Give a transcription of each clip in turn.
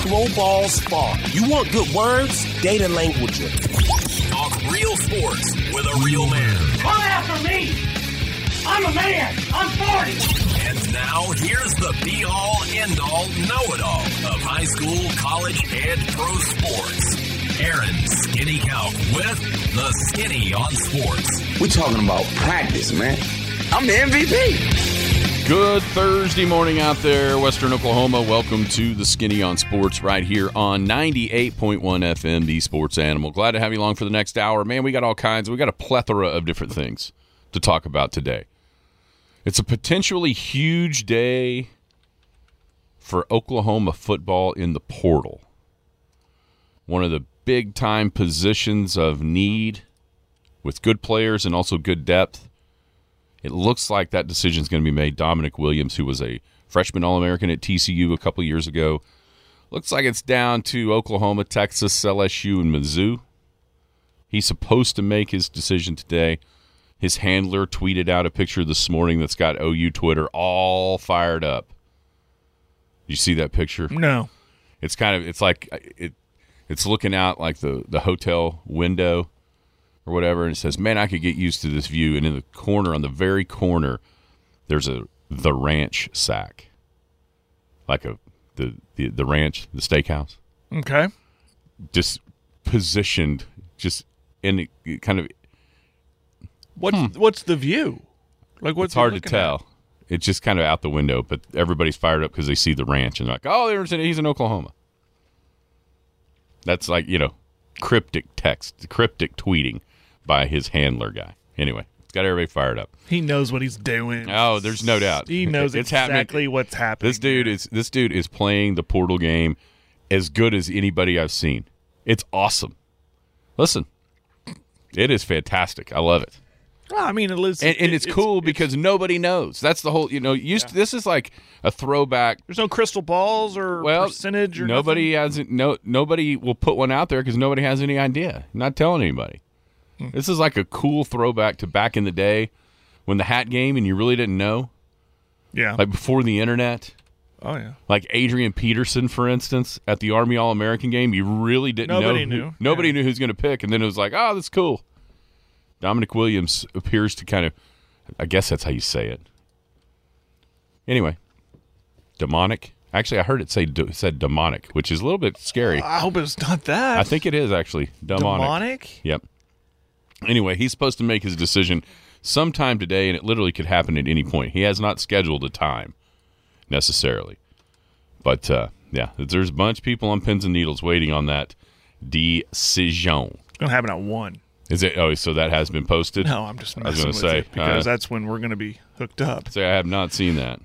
throw balls far. You want good words? Data Languager. Talk real sports with a real man. Come after me! I'm a man! I'm 40! And now, here's the be-all, end-all, know-it-all of high school, college, and pro sports. Aaron Skinny Count with the Skinny on Sports. We're talking about practice, man. I'm the MVP. Good Thursday morning out there, Western Oklahoma. Welcome to the Skinny on Sports right here on 98.1 FM, the Sports Animal. Glad to have you along for the next hour. Man, we got all kinds. We got a plethora of different things to talk about today. It's a potentially huge day for Oklahoma football in the portal. One of the big-time positions of need with good players and also good depth. It looks like that decision is going to be made. Dominic Williams, who was a freshman All-American at TCU a couple years ago, looks like it's down to Oklahoma, Texas, LSU, and Mizzou. He's supposed to make his decision today. His handler tweeted out a picture this morning that's got OU Twitter all fired up. You see that picture? No. It's looking out like the hotel window or whatever, and it says, man, I could get used to this view. And in the corner, on the very corner, there's the ranch sack. Like the ranch, the steakhouse. Okay. Just positioned, just in kind of. What's the view? Like, what's it's hard to tell. It's just kind of out the window, but everybody's fired up because they see the ranch and they're like, oh, he's in Oklahoma. That's like, cryptic text, cryptic tweeting by his handler guy. Anyway, it's got everybody fired up. He knows what he's doing. Oh, there's no doubt. He knows it's exactly what's happening. This dude is playing the portal game as good as anybody I've seen. It's awesome. Listen, it is fantastic. I love it. Well, I mean, it's cool because nobody knows. That's the whole, this is like a throwback. There's no crystal balls or percentage or nobody nothing? nobody will put one out there because nobody has any idea. Not telling anybody. This is like a cool throwback to back in the day when the hat game and you really didn't know. Yeah. Like before the internet. Oh, yeah. Like Adrian Peterson, for instance, at the Army All-American game, you really didn't know. Nobody knew who's going to pick, and then it was like, oh, that's cool. Dominic Williams appears to kind of, I guess that's how you say it. Anyway, demonic. Actually, I heard it said demonic, which is a little bit scary. I hope it's not that. I think it is actually demonic. Demonic? Yep. Anyway, he's supposed to make his decision sometime today, and it literally could happen at any point. He has not scheduled a time necessarily. But, yeah, there's a bunch of people on pins and needles waiting on that decision. It's going to happen at 1. Is it? Oh, so that has been posted? No, I'm just messing I was going with to say it because that's when we're going to be hooked up. I have not seen that.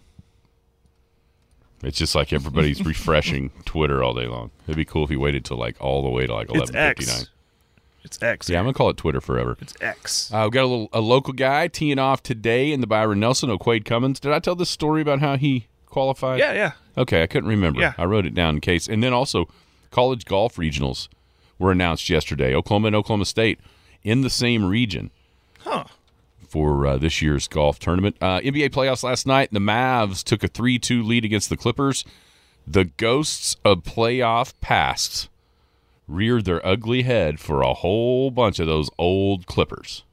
It's just like everybody's refreshing Twitter all day long. It'd be cool if he waited till all the way to 11:59. It's X. Yeah, I'm gonna call it Twitter forever. It's X. We've got a local guy teeing off today in the Byron Nelson, O'Quade Cummins. Did I tell this story about how he qualified? Yeah. Okay, I couldn't remember. Yeah. I wrote it down in case. And then also, college golf regionals were announced yesterday. Oklahoma and Oklahoma State in the same region. Huh. For this year's golf tournament. NBA playoffs last night. The Mavs took a 3-2 lead against the Clippers. The ghosts of playoff past reared their ugly head for a whole bunch of those old Clippers.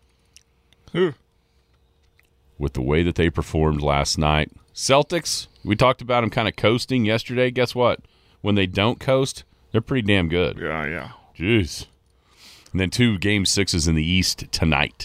With the way that they performed last night. Celtics, we talked about them kind of coasting yesterday. Guess what? When they don't coast, they're pretty damn good. Yeah. Jeez. And then 2 Game 6s in the East tonight.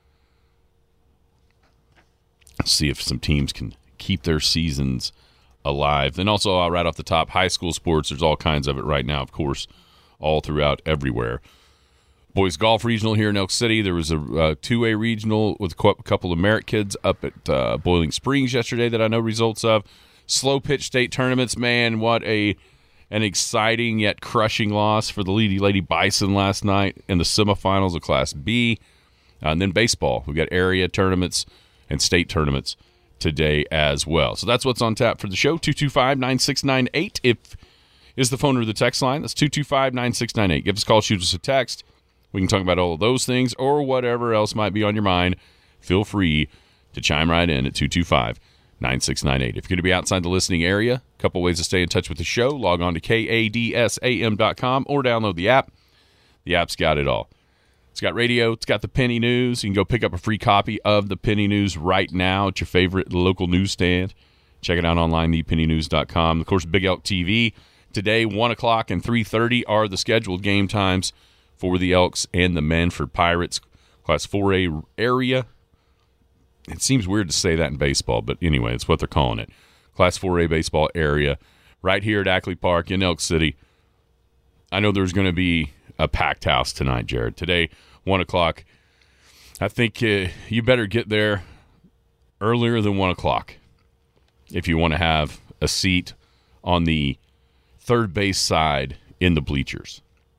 See if some teams can keep their seasons alive. Then also, right off the top, high school sports. There's all kinds of it right now, of course, all throughout everywhere. Boys golf regional here in Elk City. There was a 2A regional with a couple of Merritt kids up at Boiling Springs yesterday that I know results of. Slow pitch state tournaments, man, what an exciting yet crushing loss for the Lady Bison last night in the semifinals of Class B. And then baseball. We've got area tournaments and state tournaments today as well. So that's what's on tap for the show. 225-9698 is the phone or the text line. That's 225-9698. Give us a call, shoot us a text. We can talk about all of those things or whatever else might be on your mind. Feel free to chime right in at 9698. If you're going to be outside the listening area, a couple ways to stay in touch with the show. Log on to kadsam.com or download the app. The app's got it all. It's got radio. It's got the Penny News. You can go pick up a free copy of the Penny News right now at your favorite local newsstand. Check it out online, thepennynews.com. Of course, Big Elk TV. Today, 1 o'clock and 3:30 are the scheduled game times for the Elks and the Manford Pirates. Class 4A area. It seems weird to say that in baseball, but anyway, it's what they're calling it. Class 4A baseball area right here at Ackley Park in Elk City. I know there's going to be a packed house tonight, Jared. Today, 1 o'clock. I think you better get there earlier than 1 o'clock if you want to have a seat on the third base side in the bleachers.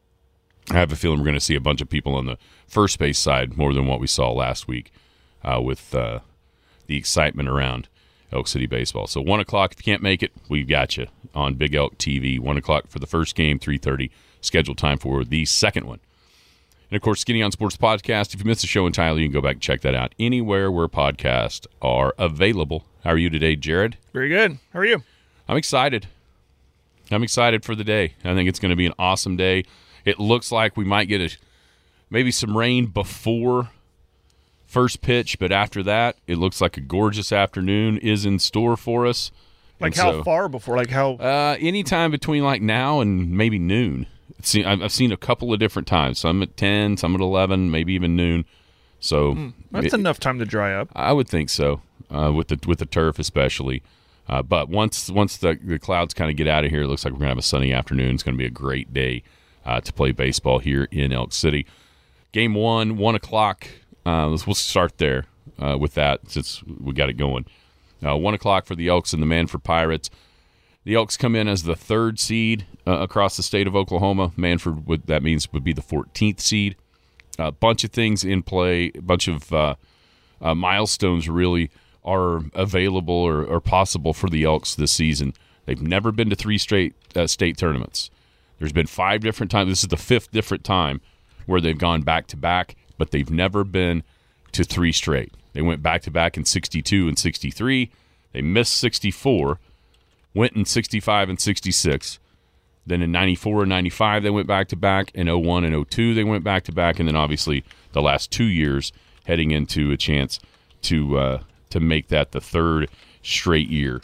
I have a feeling we're going to see a bunch of people on the first base side more than what we saw last week with the excitement around Elk City baseball. So 1 o'clock, if you can't make it, we've got you on Big Elk TV. 1 o'clock for the first game, 3:30 scheduled time for the second one. And, of course, Skinny on Sports Podcast. If you missed the show entirely, you can go back and check that out anywhere where podcasts are available. How are you today, Jared? Very good. How are you? I'm excited. I'm excited for the day. I think it's going to be an awesome day. It looks like we might get maybe some rain before first pitch, but after that, it looks like a gorgeous afternoon is in store for us. Like how far before? Like how? Anytime between like now and maybe noon. I've seen a couple of different times. Some at 10, some at 11, maybe even noon. So that's enough time to dry up. I would think so, with the turf especially. But once the clouds kind of get out of here, it looks like we're going to have a sunny afternoon. It's going to be a great day to play baseball here in Elk City. Game 1, 1 o'clock. We'll start there with that since we got it going. 1 o'clock for the Elks and the Manford Pirates. The Elks come in as the third seed across the state of Oklahoma. Manford would be the 14th seed. A bunch of things in play, a bunch of milestones really are available or possible for the Elks this season. They've never been to 3 straight state tournaments. There's been 5 different times. This is the 5th different time where they've gone back-to-back, but they've never been to 3 straight. They went back-to-back in 62 and 63. They missed 64, went in 65 and 66. Then in 94 and 95, they went back-to-back. In 01 and 02, they went back-to-back. And then obviously the last 2 years heading into a chance to make that the 3rd straight year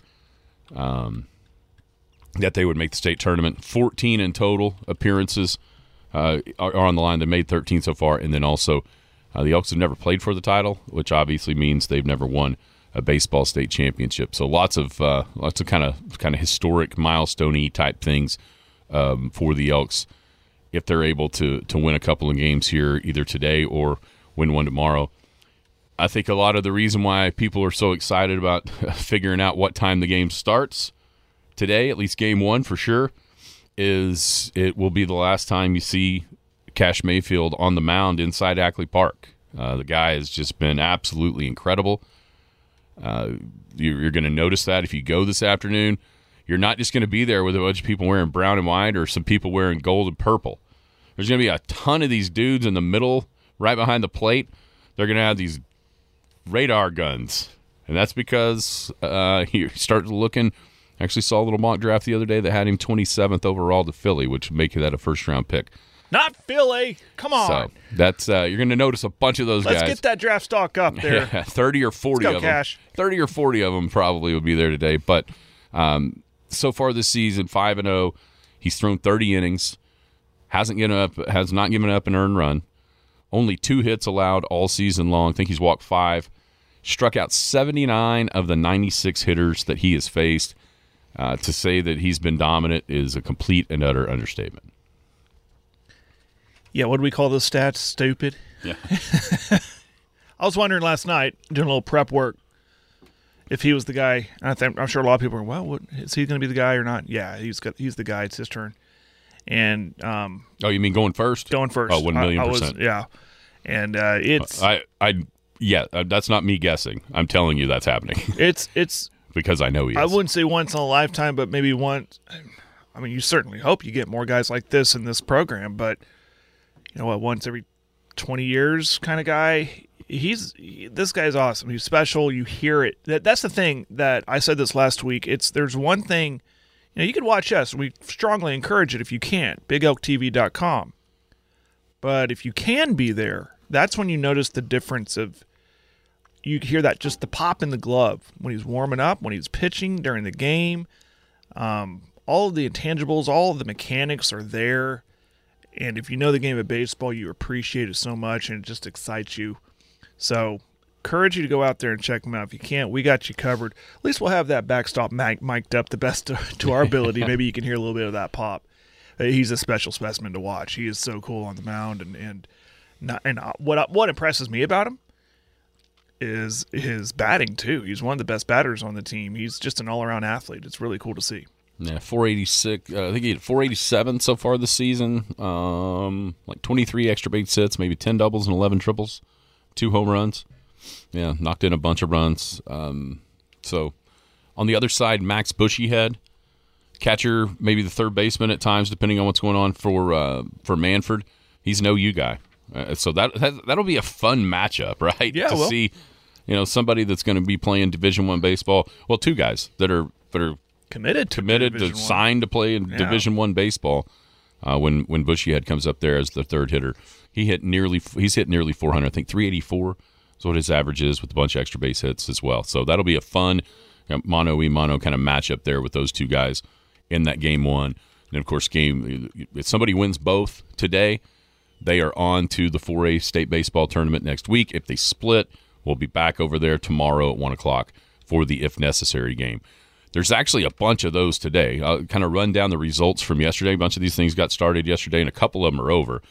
that they would make the state tournament. 14 in total appearances are on the line. They made 13 so far. And then also the Elks have never played for the title, which obviously means they've never won a baseball state championship. So lots of kind of historic milestone-y type things for the Elks if they're able to win a couple of games here either today or win one tomorrow. I think a lot of the reason why people are so excited about figuring out what time the game starts today, at least game 1 for sure, is it will be the last time you see Cash Mayfield on the mound inside Ackley Park. The guy has just been absolutely incredible. You're going to notice that if you go this afternoon. You're not just going to be there with a bunch of people wearing brown and white or some people wearing gold and purple. There's going to be a ton of these dudes in the middle, right behind the plate. They're going to have these radar guns, and that's because you start looking. I actually saw a little mock draft the other day that had him 27th overall to Philly, which would make that a first-round pick. Not Philly. Come on. So that's you're going to notice a bunch of those guys. Let's get that draft stock up there. Yeah, 30 or 40 Let's go, of them. Cash. 30 or 40 of them probably would be there today. But so far this season, 5-0. He's thrown 30 innings. Has not given up an earned run. Only 2 hits allowed all season long. I think he's walked 5. Struck out 79 of the 96 hitters that he has faced. To say that he's been dominant is a complete and utter understatement. Yeah, what do we call those stats? Stupid. Yeah. I was wondering last night, doing a little prep work, if he was the guy. I'm sure a lot of people are, well, is he going to be the guy or not? Yeah, he's the guy. It's his turn. And oh, you mean going first? Going first. Oh, 1,000,000%. Yeah, and it's that's not me guessing. I'm telling you that's happening. It's because I know he is. I wouldn't say once in a lifetime, but maybe once. I mean, you certainly hope you get more guys like this in this program, but you know what? Once every 20 years kind of guy. this guy's awesome. He's special. You hear it. That's the thing that I said this last week. There's one thing, you can watch us. We strongly encourage it if you can. BigElkTV.com. But if you can be there, that's when you notice the difference of. You hear that just the pop in the glove when he's warming up, when he's pitching during the game. All of the intangibles, all of the mechanics are there. And if you know the game of baseball, you appreciate it so much, and it just excites you. So, encourage you to go out there and check them out. If you can't, we got you covered. At least we'll have that backstop mic'd up the best to our ability. Maybe you can hear a little bit of that pop. He's a special specimen to watch. He is so cool on the mound, and what impresses me about him is his batting too. He's one of the best batters on the team. He's just an all-around athlete. It's really cool to see. Yeah, 486. I think he had 487 so far this season. Like 23 extra base hits, maybe 10 doubles and 11 triples, 2 home runs. Yeah, knocked in a bunch of runs. So on the other side, Max Bushyhead, catcher, maybe the third baseman at times, depending on what's going on for Manford. He's an OU guy. So that'll be a fun matchup, right? Yeah, see, somebody that's going to be playing Division I baseball. Well, 2 guys that are committed to sign to play in Division I baseball. When Bushyhead comes up there as the third hitter, he's hit nearly 400. I think 384 is what his average is, with a bunch of extra base hits as well. So that'll be a fun mano-a-mano kind of matchup there with those 2 guys in that game 1. And of course, if somebody wins both today, they are on to the 4A state baseball tournament next week. If they split, we'll be back over there tomorrow at 1 o'clock for the if necessary game. There's actually a bunch of those today. I'll kind of run down the results from yesterday. A bunch of these things got started yesterday, and a couple of them are over.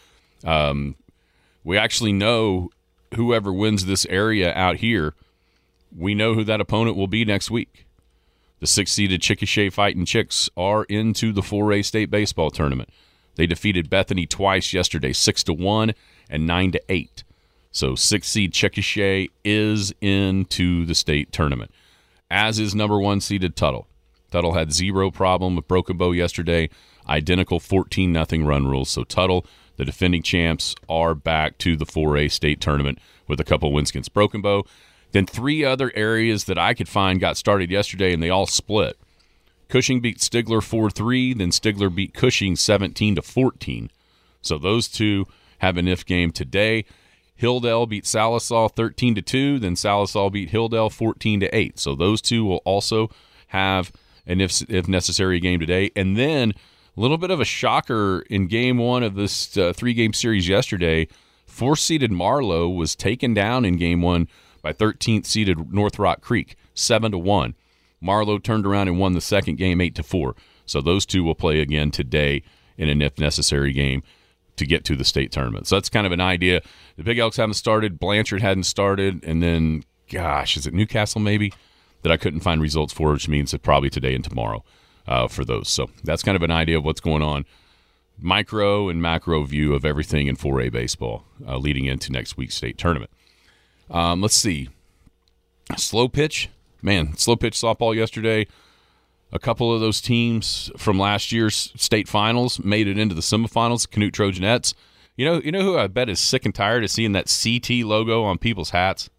We actually know whoever wins this area out here, we know who that opponent will be next week. The 6-seeded Chickasha Fighting Chicks are into the 4A state baseball tournament. They defeated Bethany twice yesterday, 6-1 and 9-8. So 6-seed Chickasha is into the state tournament, as is number 1 seeded Tuttle. Tuttle had 0 problem with Broken Bow yesterday, identical 14-0 run rules. So Tuttle, the defending champs, are back to the 4A state tournament with a couple wins against Broken Bow. Then 3 other areas that I could find got started yesterday, and they all split. Cushing beat Stigler 4-3, then Stigler beat Cushing 17-14. So those 2 have an if game today. Hilldale beat Salisaw 13-2, then Salisaw beat Hilldale 14-8. So those 2 will also have an if necessary game today. And then a little bit of a shocker in game 1 of this 3-game series yesterday. 4th-seeded Marlow was taken down in game 1 by 13th-seeded North Rock Creek, 7-1. Marlow turned around and won the second game 8-4. So those 2 will play again today in an if necessary game to get to the state tournament. So that's kind of an idea. The Big Elks haven't started. Blanchard hadn't started. And then, gosh, is it Newcastle maybe that I couldn't find results for, which means that probably today and tomorrow for those. So that's kind of an idea of what's going on. Micro and macro view of everything in 4A baseball leading into next week's state tournament. Let's see. Slow pitch. Man, slow pitch softball yesterday. A couple of those teams from last year's state finals made it into the semifinals. Canute Trojanettes. You know who I bet is sick and tired of seeing that CT logo on people's hats?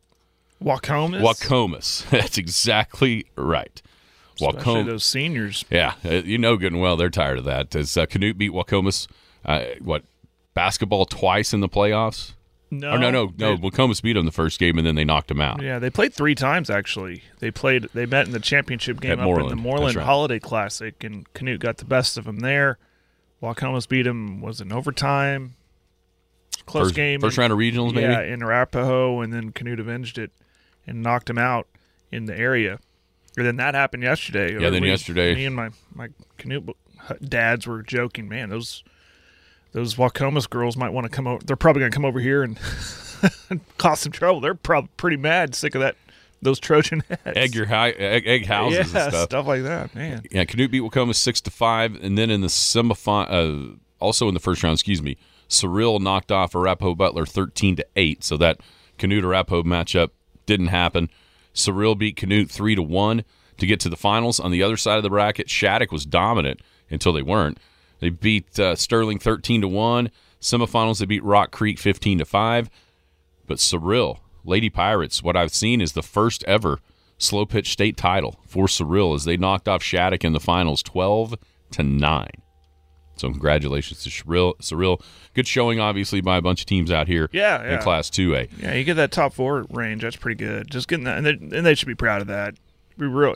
Waukomis. That's exactly right. Especially those seniors. Yeah, good and well they're tired of that. As Canute beat Waukomis, basketball twice in the playoffs? No. Waukomis beat them the first game, and then they knocked them out. Yeah, they played 3 times, actually. They met in the championship game in the Moreland Holiday Classic, and Canute got the best of them there. Waukomis beat them, was in overtime. Close game. First round of regionals, maybe? Yeah, in Arapahoe, and then Canute avenged it and knocked them out in the area. And then that happened yesterday. Yeah, yesterday. Me and my Canute dads were joking, man, those Waukomis girls might want to come over. They're probably going to come over here and cause some trouble. They're probably pretty mad, sick of those Trojan heads. Egg houses and stuff like that, man. Yeah, Canute beat Waukomis 6-5, and then in the semifinal, also in the first round, Cyril knocked off Arapahoe Butler 13-8. So that Canute Arapahoe matchup didn't happen. Cyril beat Canute 3-1 to get to the finals. On the other side of the bracket, Shattuck was dominant until they weren't. They beat Sterling 13-1. Semifinals, they beat Rock Creek 15-5. But Cyril Lady Pirates, what I've seen is the first ever slow pitch state title for Cyril as they knocked off Shattuck in the finals 12-9. So congratulations to Cyril. Good showing, obviously, by a bunch of teams out here in Class 2A. Yeah, you get that top 4 range. That's pretty good. Just getting that, and they should be proud of that. Be real,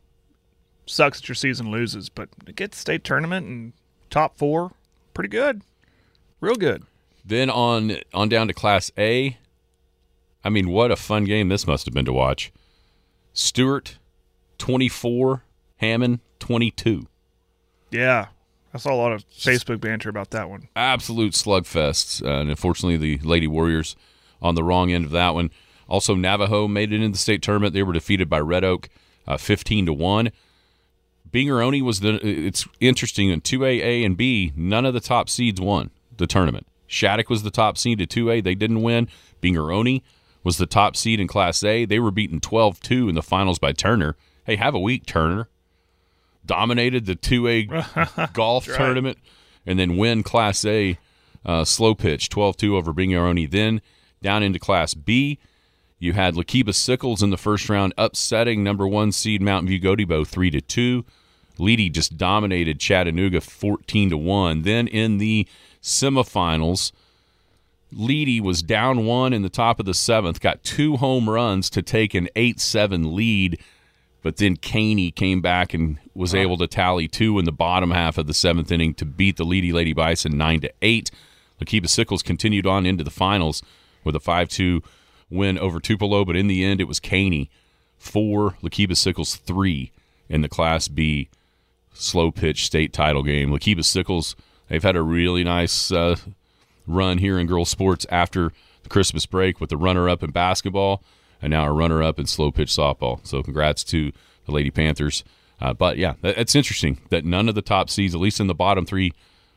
sucks that your season loses, but to get the state tournament and top 4, pretty good. Real good. Then on down to Class A. I mean, what a fun game this must have been to watch. Stewart, 24. Hammond, 22. Yeah. I saw a lot of Facebook banter about that one. Absolute slugfests. And unfortunately, the Lady Warriors on the wrong end of that one. Also, Navajo made it into the state tournament. They were defeated by Red Oak 15-1. Bingeroni was it's interesting, in 2A, A, and B, none of the top seeds won the tournament. Shattuck was the top seed at 2A. They didn't win. Bingeroni was the top seed in Class A. They were beaten 12-2 in the finals by Turner. Hey, have a week, Turner. Dominated the 2A golf tournament and then win Class A slow pitch 12-2 over Bingeroni. Then down into Class B, you had Lakiba Sickles in the first round upsetting number 1 seed Mountain View Gotebo 3-2. Leedy just dominated Chattanooga 14-1. Then in the semifinals, Leedy was down 1 in the top of the 7th, got 2 home runs to take an 8-7 lead. But then Caney came back and was able to tally 2 in the bottom half of the 7th inning to beat the Leedy Lady Bison 9-8. Lakiba Sickles continued on into the finals with a 5-2 win over Tupelo, but in the end it was Caney 4, Lakiba Sickles 3 in the Class B slow pitch state title game. Lakiba Sickles, they've had a really nice run here in girls sports after the Christmas break with the runner-up in basketball and now a runner-up in slow pitch softball. So congrats to the Lady Panthers. But, yeah, it's interesting that none of the top seeds, at least in the bottom 3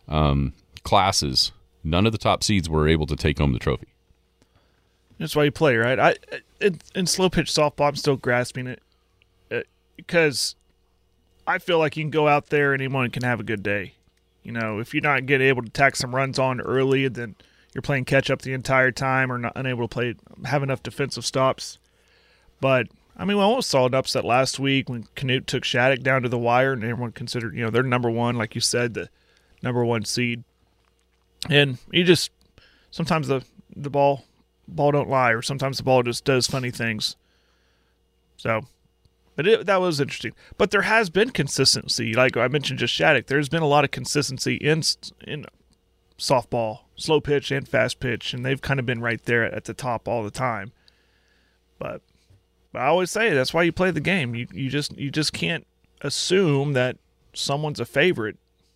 classes, none of the top seeds were able to take home the trophy. That's why you play, right? In slow pitch softball, I'm still grasping it because I feel like you can go out there and anyone can have a good day. If you're not able to tack some runs on early, then you're playing catch-up the entire time or not unable to have enough defensive stops. But, we almost saw an upset last week when Canute took Shattuck down to the wire and everyone considered, they're number 1, like you said, the number 1 seed. And you just – sometimes the ball don't lie, or sometimes the ball just does funny things. So – but that was interesting. But there has been consistency. Like I mentioned just Shattuck, there's been a lot of consistency in softball, slow pitch and fast pitch, and they've kind of been right there at the top all the time. But I always say that's why you play the game. You just can't assume that someone's a favorite.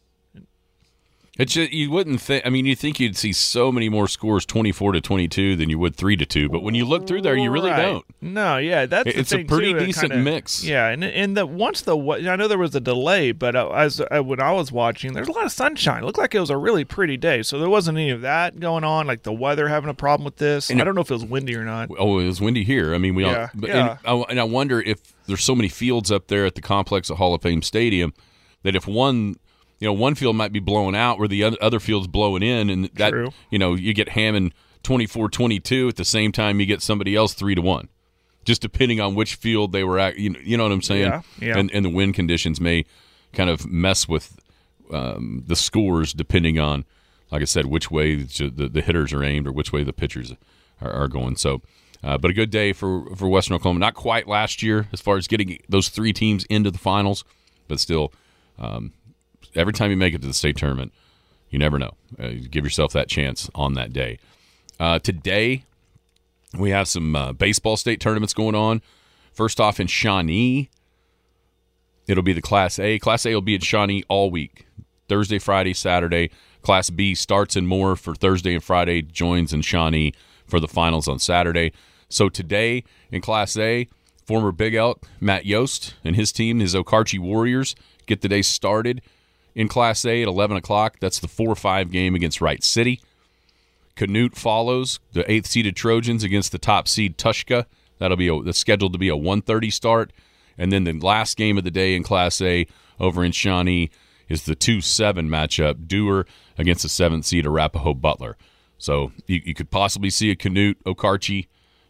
It's just, you wouldn't think. You think you'd see so many more scores 24-22 than you would 3-2. But when you look through there, you really don't. No, yeah, that's it's the thing a pretty too, decent mix. Yeah, and I know there was a delay, but when I was watching, there's a lot of sunshine. It looked like it was a really pretty day, so there wasn't any of that going on. Like the weather having a problem with this. And I don't know if it was windy or not. Oh, it was windy here. And I wonder if there's so many fields up there at the complex at Hall of Fame Stadium that if one field might be blowing out where the other field's blowing in, and that True. You get Hammond 24-22 at the same time you get somebody else 3-1, just depending on which field they were at. You know what I'm saying? Yeah. And the wind conditions may kind of mess with the scores depending on, like I said, which way the hitters are aimed or which way the pitchers are going. So, but a good day for Western Oklahoma. Not quite last year as far as getting those 3 teams into the finals, but still. Every time you make it to the state tournament, you never know. Give yourself that chance on that day. Today, we have some baseball state tournaments going on. First off, in Shawnee, it'll be the Class A. Class A will be at Shawnee all week, Thursday, Friday, Saturday. Class B starts in Moore for Thursday and Friday, joins in Shawnee for the finals on Saturday. So today in Class A, former Big Elk Matt Yost and his team, his Okarche Warriors, get the day started in Class A at 11 o'clock. That's the 4-5 game against Wright City. Canute follows the 8th-seeded Trojans against the top seed Tushka. That's scheduled to be a 1:30 start. And then the last game of the day in Class A over in Shawnee is the 2-7 matchup, Dewar against the 7th seed Arapahoe Butler. So you could possibly see a Canute Okarche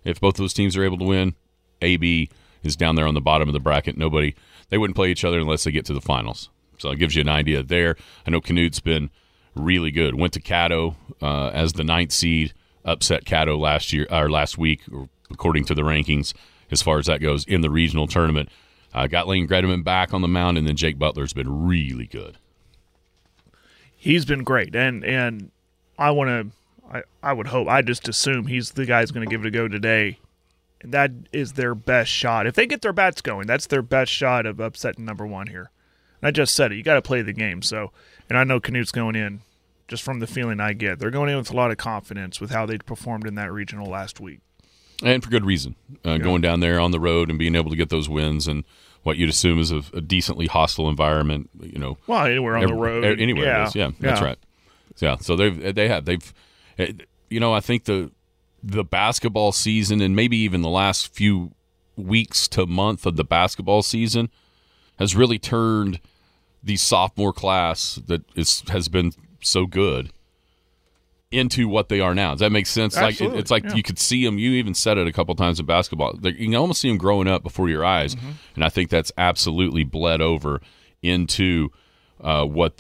If both those teams are able to win, AB is down there on the bottom of the bracket. They wouldn't play each other unless they get to the finals. So it gives you an idea there. I know Canute's been really good. Went to Caddo as the 9th seed, upset Caddo last week, according to the rankings, as far as that goes in the regional tournament. Got Lane Grediman back on the mound, and then Jake Butler's been really good. He's been great, and I would hope, I just assume he's the guy who's going to give it a go today. And that is their best shot. If they get their bats going, that's their best shot of upsetting number one here. And I just said it. You got to play the game. So, and I know Canute's going in, just from the feeling I get, they're going in with a lot of confidence with how they performed in that regional last week. And for good reason. Going down there on the road and being able to get those wins and what you'd assume is a decently hostile environment. Well, anywhere on the road. Anywhere it is. Yeah, that's right. Yeah, so they've I think the basketball season and maybe even the last few weeks to month of the basketball season has really turned the sophomore class that has been so good into what they are now. Does that make sense? Absolutely. It's like you could see them. You even said it a couple times in basketball. You can almost see them growing up before your eyes, and I think that's absolutely bled over into what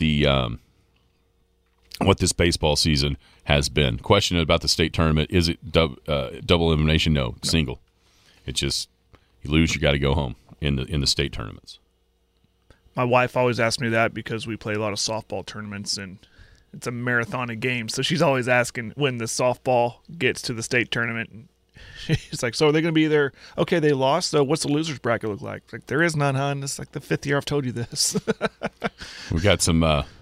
this baseball season has been. Question about the state tournament: is it double elimination? No, single. It's just you lose, you got to go home in the state tournaments. My wife always asks me that because we play a lot of softball tournaments and it's a marathon of games. So she's always asking when the softball gets to the state tournament. And she's like, so are they going to be there? Okay, they lost. So what's the loser's bracket look like? Like, there is none, hon. It's like the 5th year I've told you this. We got some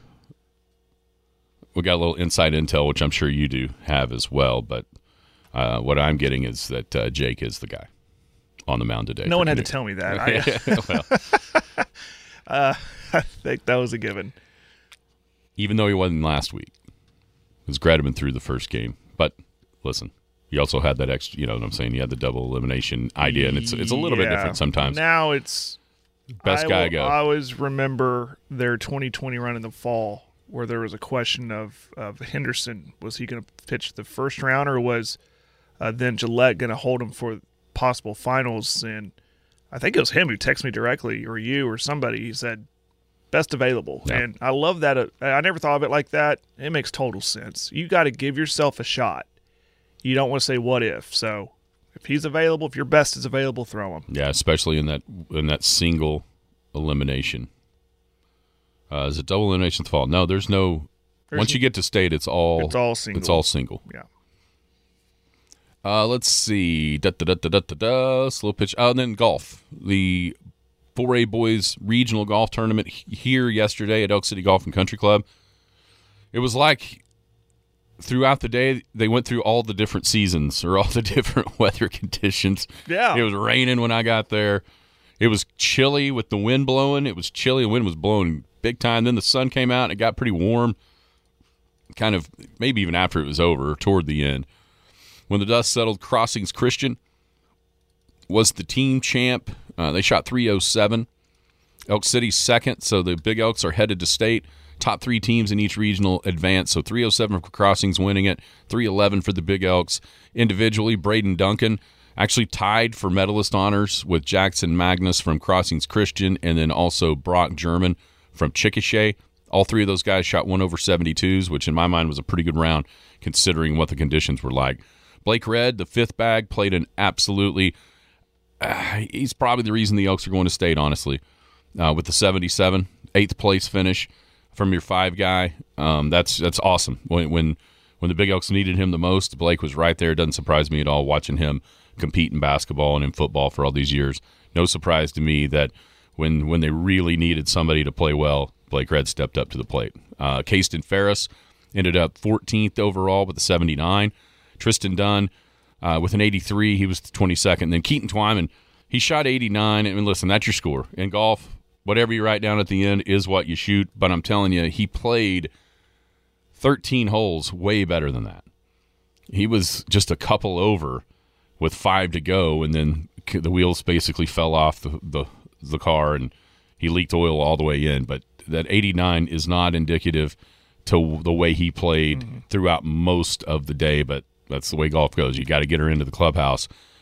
we got a little inside intel, which I'm sure you do have as well. But what I'm getting is that Jake is the guy on the mound today. No one had to tell me that. I think that was a given. Even though he wasn't last week, because Grediman threw the first game. But listen, he also had that extra. You know what I'm saying? He had the double elimination idea, and it's a little bit different sometimes. Now it's best guy go. I always remember their 2020 run in the fall, where there was a question of Henderson. Was he going to pitch the first round, or was then Gillette going to hold him for possible finals? And I think it was him who texted me directly, or you, or somebody. He said, best available. Yeah. And I love that. I never thought of it like that. It makes total sense. You got to give yourself a shot. You don't want to say what if. So if he's available, if your best is available, throw him. Yeah, especially in that single elimination. Is it double elimination fall? No, there's no. Once you get to state, it's all single. It's all single. Yeah. Let's see. Slow pitch. And then golf. The 4A boys regional golf tournament here yesterday at Elk City Golf and Country Club. It was like throughout the day they went through all the different seasons or all the different weather conditions. Yeah. It was raining when I got there. It was chilly with the wind blowing. It was chilly. The wind was blowing big time. Then the sun came out and it got pretty warm. Kind of maybe even after it was over, toward the end. When the dust settled, Crossings Christian was the team champ. They shot .307. Elk City second, so the Big Elks are headed to state. Top 3 teams in each regional advance. So .307 for Crossings winning it, .311 for the Big Elks. Individually, Braden Duncan actually tied for medalist honors with Jackson Magnus from Crossings Christian and then also Brock German from Chickasha. All 3 of those guys shot 1/72s, which in my mind was a pretty good round considering what the conditions were like. Blake Red, the 5th bag, played an absolutely he's probably the reason the Elks are going to state, honestly, with the 77, 8th place finish from your 5 guy. That's awesome. When the Big Elks needed him the most, Blake was right there. It doesn't surprise me at all watching him compete in basketball and in football for all these years. No surprise to me that when they really needed somebody to play well, Blake Red stepped up to the plate. Kayston Ferris ended up 14th overall with a 79. Tristan Dunn with an 83, he was the 22nd. And then Keaton Twyman, he shot 89. I mean, listen, that's your score. In golf, whatever you write down at the end is what you shoot. But I'm telling you, he played 13 holes way better than that. He was just a couple over with 5 to go, and then the wheels basically fell off the car, and he leaked oil all the way in. But that 89 is not indicative to the way he played throughout most of the day, but that's the way golf goes. You got to get her into the clubhouse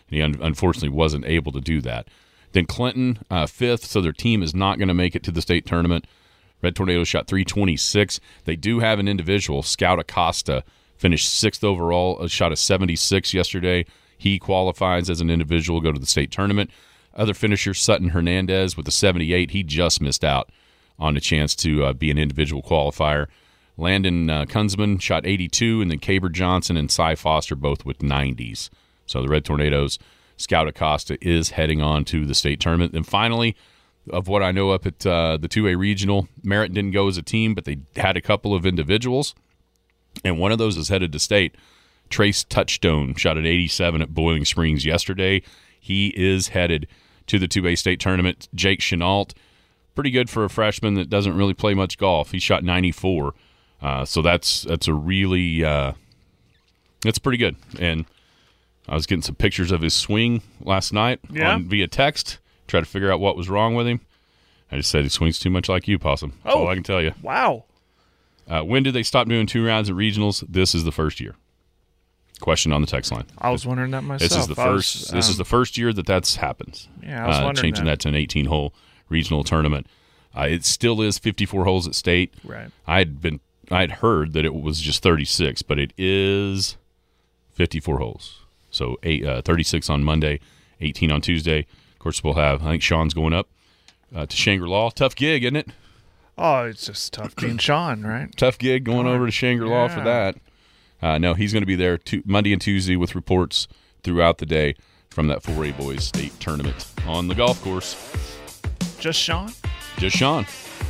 and he unfortunately wasn't able to do that. Then Clinton, 5th, so their team is not going to make it to the state tournament. Red Tornadoes shot 326. They do have an individual. Scout Acosta finished 6th overall, shot a 76 yesterday. He qualifies as an individual, go to the state tournament. Other finisher, Sutton Hernandez with a 78. He just missed out on a chance to be an individual qualifier. Landon Kunzman shot 82, and then Caber Johnson and Cy Foster both with 90s. So the Red Tornadoes, Scout Acosta is heading on to the state tournament. And finally, of what I know up at the 2A Regional, Merritt didn't go as a team, but they had a couple of individuals, and one of those is headed to state. Trace Touchstone shot at 87 at Boiling Springs yesterday. He is headed to the 2A state tournament. Jake Chenault, pretty good for a freshman that doesn't really play much golf. He shot 94. So that's a really that's pretty good. And I was getting some pictures of his swing last night via text, try to figure out what was wrong with him. I just said he swings too much like you, Possum. That's all I can tell you. Wow. When did they stop doing 2 rounds at regionals? This is the first year. Question on the text line. I was wondering that myself. This is the first. This is the first year that's happened. Yeah, I was wondering changing that to an 18-hole regional tournament. It still is 54 holes at state. Right. I'd heard that it was just 36, but it is 54 holes. So 36 on Monday, 18 on Tuesday. Of course, we'll have. I think Sean's going up to Shangri-La. Tough gig, isn't it? Oh, it's just tough being Sean, right? Tough gig going over to Shangri-La for that. No, he's going to be there Monday and Tuesday with reports throughout the day from that 4A Boys State Tournament on the golf course. Just Sean? Just Sean.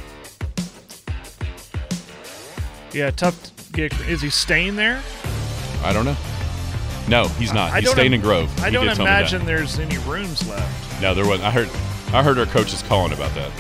Yeah, tough gig. Is he staying there? I don't know. No, he's not. He's staying in Grove. I don't imagine there's any rooms left. No, there wasn't. I heard our coaches calling about that.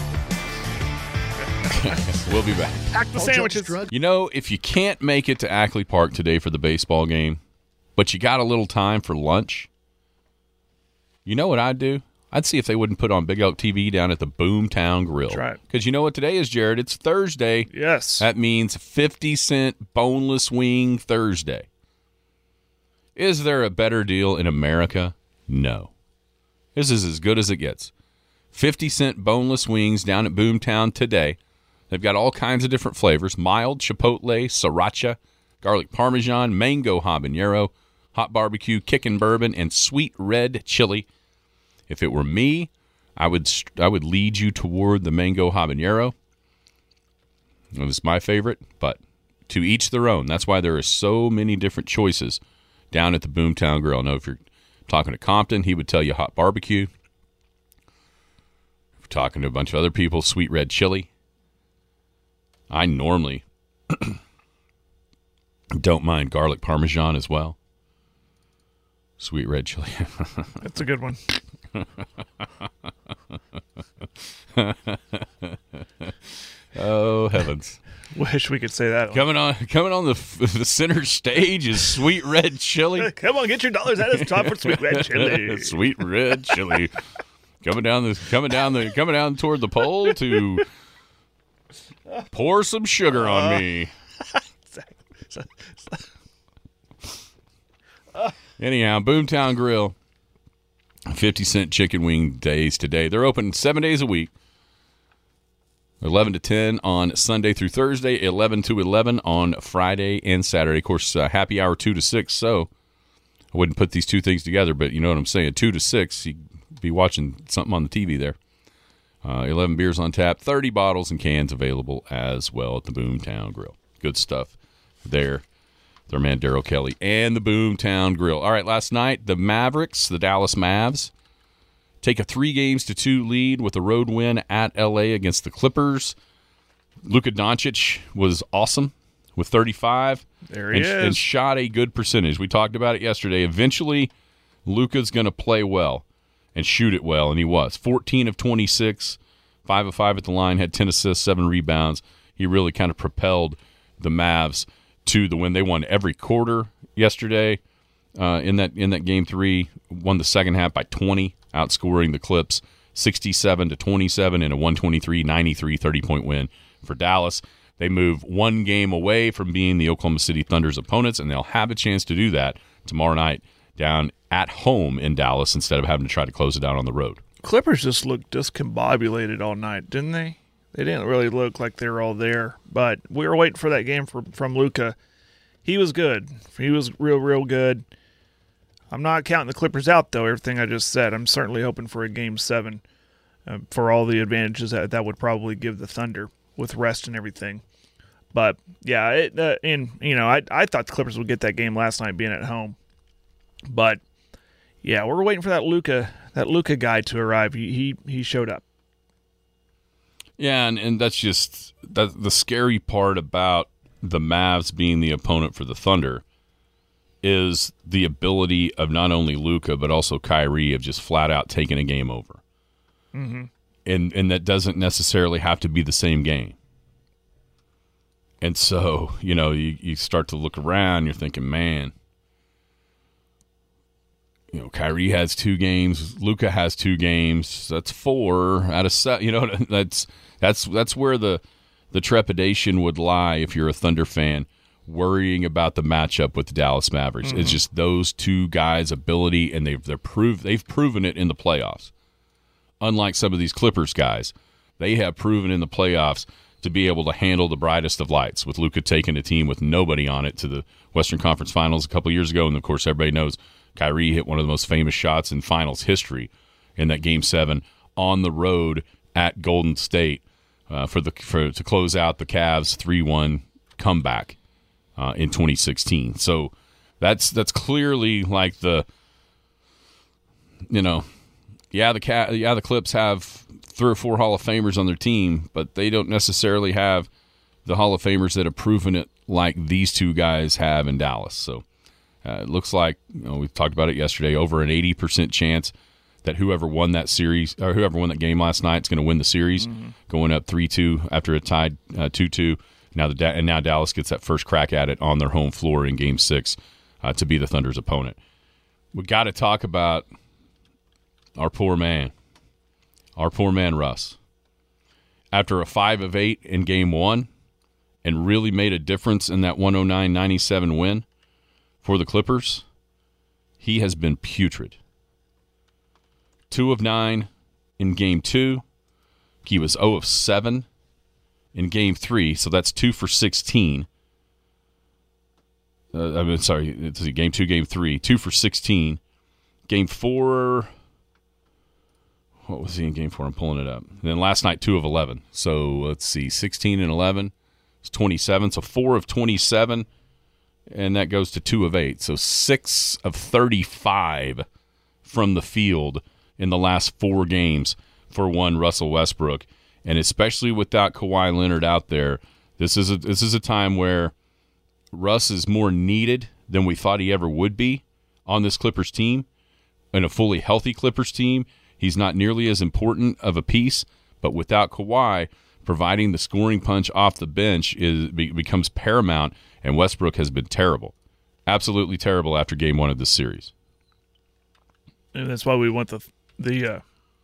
We'll be back. Pack the sandwiches. You know, if you can't make it to Ackley Park today for the baseball game, but you got a little time for lunch, you know what I'd do? I'd see if they wouldn't put on Big Elk TV down at the Boomtown Grill. That's right. Because you know what today is, Jared? It's Thursday. Yes. That means 50-cent boneless wing Thursday. Is there a better deal in America? No. This is as good as it gets. 50-cent boneless wings down at Boomtown today. They've got all kinds of different flavors: mild, chipotle, sriracha, garlic parmesan, mango habanero, hot barbecue, kickin' bourbon, and sweet red chili. If it were me, I would lead you toward the mango habanero. It's my favorite, but to each their own. That's why there are so many different choices down at the Boomtown Grill. Now, if you're talking to Compton, he would tell you hot barbecue. If you're talking to a bunch of other people, sweet red chili. I normally don't mind garlic parmesan as well. Sweet red chili. That's a good one. Oh, heavens. Wish we could say that. Coming on the center stage is sweet red chili. Come on, get your dollars out. It's time for sweet red chili. Sweet red chili. Coming down toward the pole to pour some sugar on me. Anyhow, Boomtown Grill, 50-cent chicken wing days today. They're open 7 days a week. 11 to 10 on Sunday through Thursday, 11 to 11 on Friday and Saturday. Of course, happy hour 2 to 6, so I wouldn't put these two things together, but you know what I'm saying. 2 to 6, you'd be watching something on the TV there. 11 beers on tap, 30 bottles and cans available as well at the Boomtown Grill. Good stuff there. Their man Daryl Kelly and the Boomtown Grill. All right, last night, the Mavericks, the Dallas Mavs, take a 3-2 lead with a road win at L.A. against the Clippers. Luka Doncic was awesome with 35. There he is. And shot a good percentage. We talked about it yesterday. Eventually, Luka's going to play well and shoot it well, and he was. 14 of 26, 5 of 5 at the line, had 10 assists, 7 rebounds. He really kind of propelled the Mavs to the win. They won every quarter yesterday in that game 3, won the second half by 20, outscoring the Clips 67-27 in a 123-93 30-point win for Dallas. They move 1 game away from being the Oklahoma City Thunder's opponents, and they'll have a chance to do that tomorrow night down at home in Dallas instead of having to try to close it down on the road. Clippers just looked discombobulated all night, didn't they? They didn't really look like they were all there, but we were waiting for that game from Luka. He was good. He was real good. I'm not counting the Clippers out, though, everything I just said. I'm certainly hoping for a Game 7 for all the advantages that would probably give the Thunder with rest and everything. But, yeah, I thought the Clippers would get that game last night being at home. But, yeah, we're waiting for that Luka guy to arrive. He showed up. Yeah, and that's just the scary part about the Mavs being the opponent for the Thunder is the ability of not only Luka but also Kyrie of just flat out taking a game over. Mm-hmm. And that doesn't necessarily have to be the same game. And so, you start to look around, you're thinking, man, Kyrie has 2 games, Luka has 2 games, that's 4 out of 7. That's where the trepidation would lie if you're a Thunder fan, worrying about the matchup with the Dallas Mavericks. Mm-hmm. It's just those 2 guys' ability, and they've proven it in the playoffs. Unlike some of these Clippers guys, they have proven in the playoffs to be able to handle the brightest of lights, with Luka taking a team with nobody on it to the Western Conference Finals a couple years ago. And, of course, everybody knows Kyrie hit one of the most famous shots in finals history in that Game 7 on the road at Golden State to close out the Cavs 3-1 comeback in 2016. So that's clearly like the Clips have 3 or 4 Hall of Famers on their team, but they don't necessarily have the Hall of Famers that have proven it like these 2 guys have in Dallas. So it looks like, we talked about it yesterday, over an 80% chance that whoever won that series or whoever won that game last night is going to win the series, going up 3-2 after a tied 2-2. Now Dallas gets that first crack at it on their home floor in Game 6 to be the Thunder's opponent. We got to talk about our poor man Russ. After a 5 of 8 in Game 1 and really made a difference in that 109-97 win for the Clippers, he has been putrid. 2 of 9 in Game 2. He was 0 of 7 in Game 3, so that's 2 for 16. Game 2, Game 3, 2 for 16. Game 4, what was he in Game 4? I'm pulling it up. And then last night, 2 of 11. So let's see, 16 and 11. It's 27. So 4 of 27, and that goes to 2 of 8. So 6 of 35 from the field in the last 4 games for one Russell Westbrook. And especially without Kawhi Leonard out there, this is a time where Russ is more needed than we thought he ever would be on this Clippers team. In a fully healthy Clippers team, he's not nearly as important of a piece, but without Kawhi, providing the scoring punch off the bench becomes paramount, and Westbrook has been terrible. Absolutely terrible after Game 1 of this series. And that's why we want the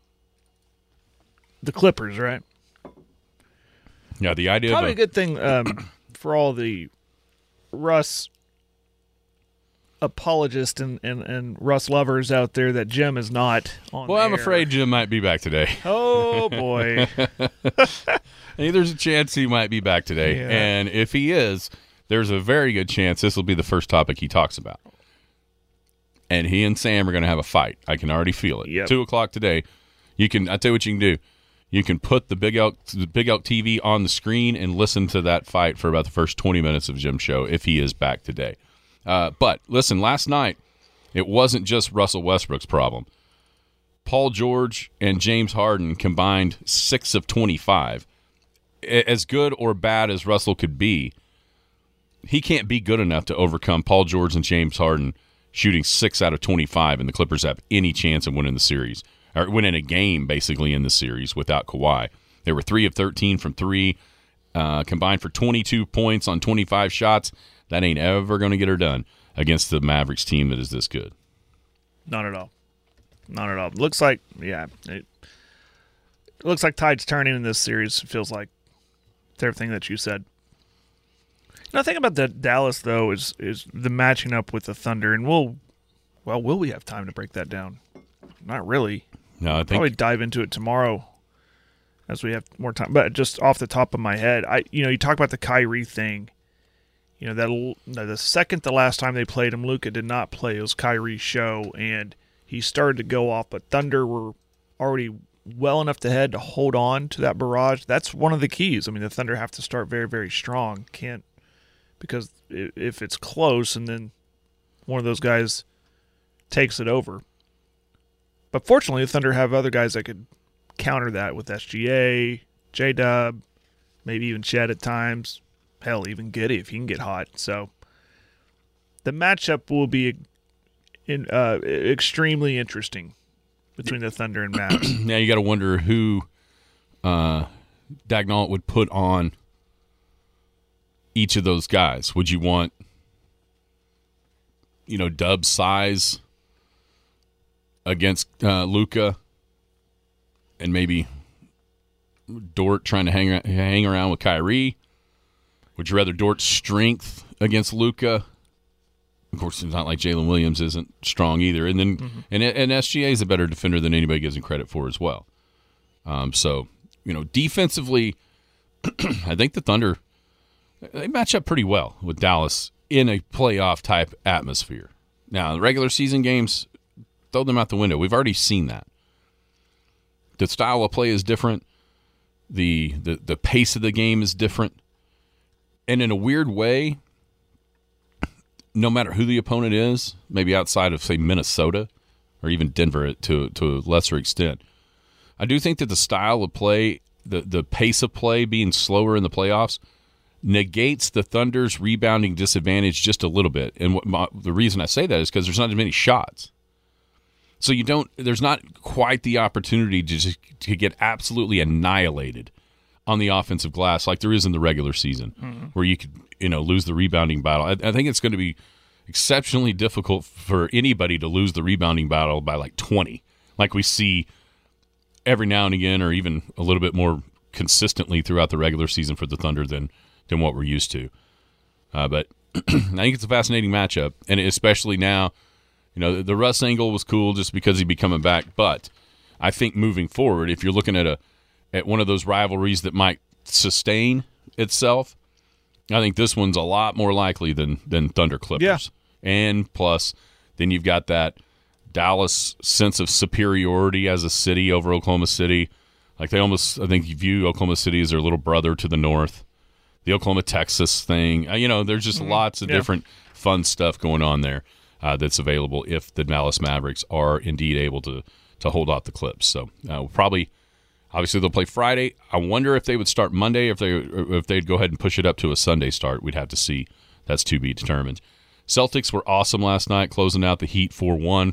Clippers, right? Yeah, the idea probably a good thing for all the Russ apologists and Russ lovers out there that Jim is not on. Well, I'm afraid Jim might be back today. Oh boy! There's a chance he might be back today, yeah. And if he is, there's a very good chance this will be the first topic he talks about. And he and Sam are going to have a fight. I can already feel it. Yep. 2:00 today. I tell you what you can do. You can put the Big Elk TV on the screen and listen to that fight for about the first 20 minutes of Jim's show if he is back today. But listen, last night it wasn't just Russell Westbrook's problem. Paul George and James Harden combined 6 of 25. As good or bad as Russell could be, he can't be good enough to overcome Paul George and James Harden shooting 6 out of 25, and the Clippers have any chance of winning the series, or winning a game basically in the series without Kawhi. They were 3 of 13 from 3, combined for 22 points on 25 shots. That ain't ever going to get her done against the Mavericks team that is this good. Not at all. Not at all. Looks like, it looks like tide's turning in this series. It feels like it's everything that you said. The thing about the Dallas, though, is the matching up with the Thunder, and we'll Well, will we have time to break that down? Not really. No, I think Probably dive into it tomorrow as we have more time. But just off the top of my head, you talk about the Kyrie thing. The second the last time they played him, Luka did not play. It was Kyrie's show, and he started to go off. But Thunder were already well enough ahead to hold on to that barrage. That's one of the keys. I mean, the Thunder have to start very, very strong. Because if it's close and then one of those guys takes it over. But fortunately, the Thunder have other guys that could counter that with SGA, J-Dub, maybe even Chet at times. Hell, even Giddey if he can get hot. So the matchup will be extremely interesting between the Thunder and Mavs. now you got to wonder who Daigneault would put on each of those guys. Would you want, Dub's size against Luka, and maybe Dort trying to hang around with Kyrie? Would you rather Dort's strength against Luka? Of course, it's not like Jalen Williams isn't strong either. And then and SGA is a better defender than anybody gives him credit for as well. So, defensively, I think the Thunder, they match up pretty well with Dallas in a playoff-type atmosphere. Now, the regular season games, throw them out the window. We've already seen that. The style of play is different. The pace of the game is different. And in a weird way, no matter who the opponent is, maybe outside of, say, Minnesota or even Denver to a lesser extent, I do think that the style of play, the pace of play being slower in the playoffs negates the Thunder's rebounding disadvantage just a little bit. And the reason I say that is because there's not as many shots. So there's not quite the opportunity to get absolutely annihilated on the offensive glass like there is in the regular season, where you could, lose the rebounding battle. I think it's going to be exceptionally difficult for anybody to lose the rebounding battle by like 20, like we see every now and again, or even a little bit more consistently throughout the regular season for the Thunder than what we're used to. But I think it's a fascinating matchup, and especially now, the Russ angle was cool just because he'd be coming back. But I think moving forward, if you're looking at one of those rivalries that might sustain itself, I think this one's a lot more likely than Thunder Clippers. Yeah. And plus, then you've got that Dallas sense of superiority as a city over Oklahoma City. Like I think you view Oklahoma City as their little brother to the north. The Oklahoma, Texas thing. There's just lots of different fun stuff going on there that's available if the Dallas Mavericks are indeed able to hold off the Clips. So obviously they'll play Friday. I wonder if they would start Monday, if they'd go ahead and push it up to a Sunday start. We'd have to see. That's to be determined. Celtics were awesome last night, closing out the Heat 4-1.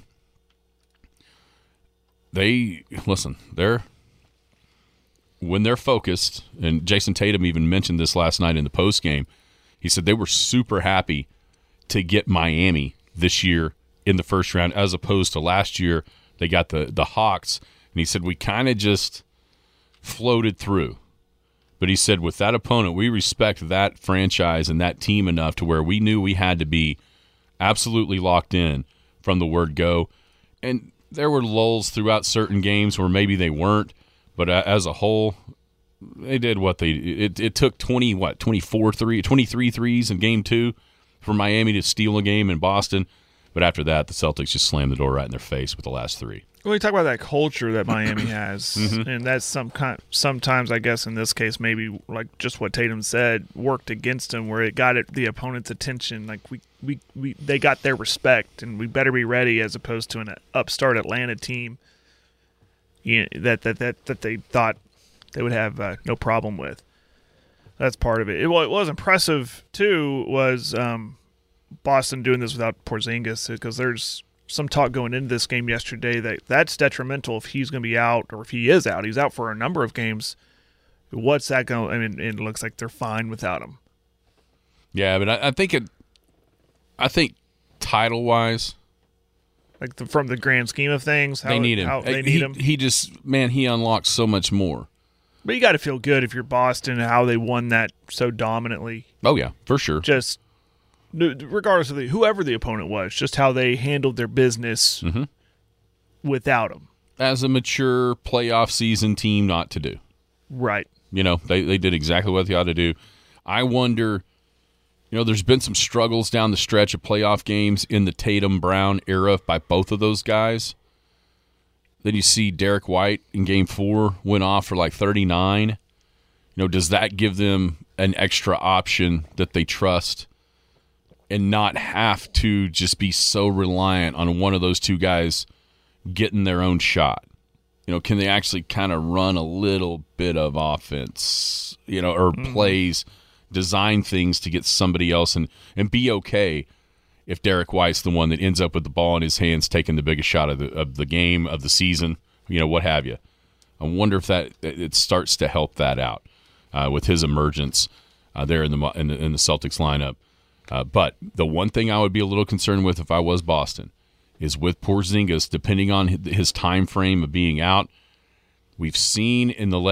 When they're focused, and Jason Tatum even mentioned this last night in the postgame, he said they were super happy to get Miami this year in the first round, as opposed to last year they got the Hawks. And he said we kind of just floated through. But he said with that opponent, we respect that franchise and that team enough to where we knew we had to be absolutely locked in from the word go. And there were lulls throughout certain games where maybe they weren't. But as a whole, they did what it took 23 threes in game 2 for Miami to steal a game in Boston. But after that, the Celtics just slammed the door right in their face with the last 3. Well, you talk about that culture that Miami has, and that's sometimes, I guess, in this case, maybe like just what Tatum said, worked against them, where it got the opponent's attention. Like they got their respect, and we better be ready, as opposed to an upstart Atlanta team that they thought they would have no problem with. That's part of it. What was impressive too was Boston doing this without Porzingis, because there's some talk going into this game yesterday that's detrimental if he's going to be out, or if he is out. He's out for a number of games. What's that going? I mean, it looks like they're fine without him. Yeah, but I think title wise, like from the grand scheme of things, they need him. He unlocks so much more. But you got to feel good if you're Boston and how they won that so dominantly. Oh yeah, for sure. Just regardless of whoever the opponent was, just how they handled their business without him. As a mature playoff season team not to do. Right. They did exactly what they ought to do. I wonder, there's been some struggles down the stretch of playoff games in the Tatum-Brown era by both of those guys. Then you see Derek White in Game 4 went off for like 39. Does that give them an extra option that they trust and not have to just be so reliant on one of those two guys getting their own shot? Can they actually kind of run a little bit of offense, or plays, design things to get somebody else and be okay if Derek White's the one that ends up with the ball in his hands, taking the biggest shot of the game, of the season, what have you. I wonder if it starts to help that out with his emergence there in the Celtics lineup. But the one thing I would be a little concerned with if I was Boston is with Porzingis, depending on his time frame of being out. We've seen in the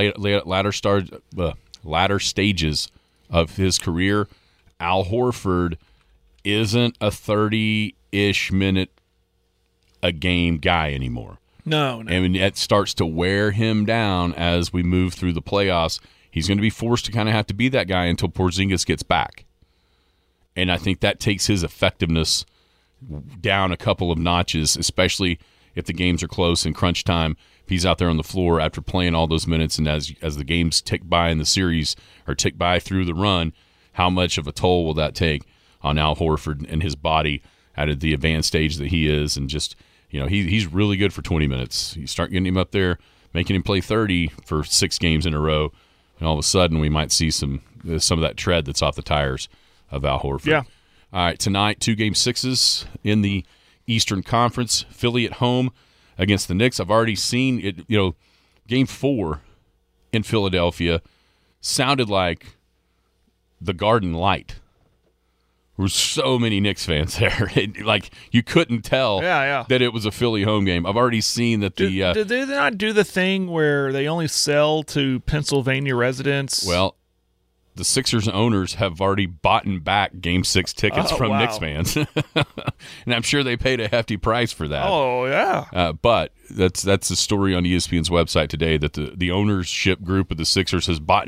latter stages of his career, Al Horford isn't a 30-ish minute a game guy anymore. No. And it starts to wear him down as we move through the playoffs. He's going to be forced to kind of have to be that guy until Porzingis gets back. And I think that takes his effectiveness down a couple of notches, especially if the games are close in crunch time. If he's out there on the floor after playing all those minutes, and as the games tick by in the series or tick by through the run, how much of a toll will that take on Al Horford and his body at the advanced stage that he is? And just, he's really good for 20 minutes. You start getting him up there, making him play 30 for 6 games in a row, and all of a sudden we might see some of that tread that's off the tires of Al Horford. Yeah. All right, tonight, 2 Game 6s in the Eastern Conference. Philly at home against the Knicks. I've already seen it. Game 4 in Philadelphia sounded like the Garden Light. There were so many Knicks fans there. You couldn't tell that it was a Philly home game. I've already seen that Did they not do the thing where they only sell to Pennsylvania residents? Well, the Sixers owners have already bought back Game 6 tickets from Knicks fans. And I'm sure they paid a hefty price for that. Oh, yeah. But that's the story on ESPN's website today, that the ownership group of the Sixers has bought